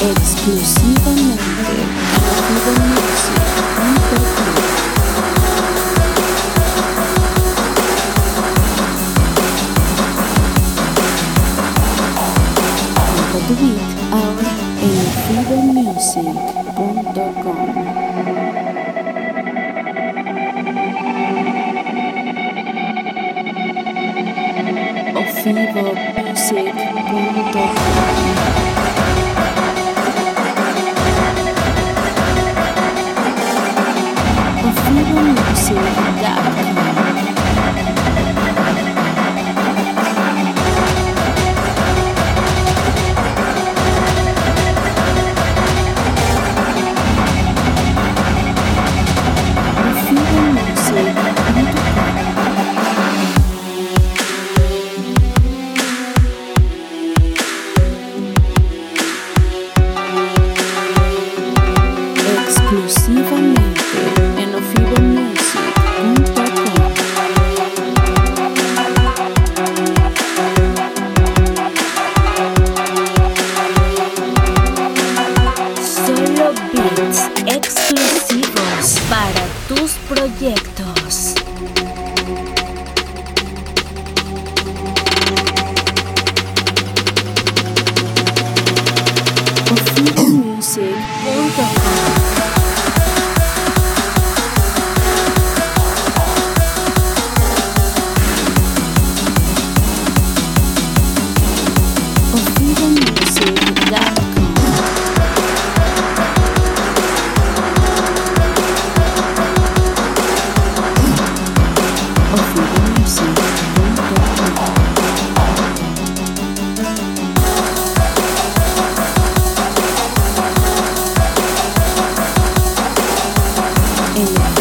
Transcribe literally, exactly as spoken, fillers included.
exclusivamente en fidomusic punto com. Tu beat ahora en fidomusic punto com. O fidomusic punto com. O fidomusic punto com. Exclusivamente en o fidomusic punto com. Solo beats exclusivos para tus proyectos. o fidomusic punto com. En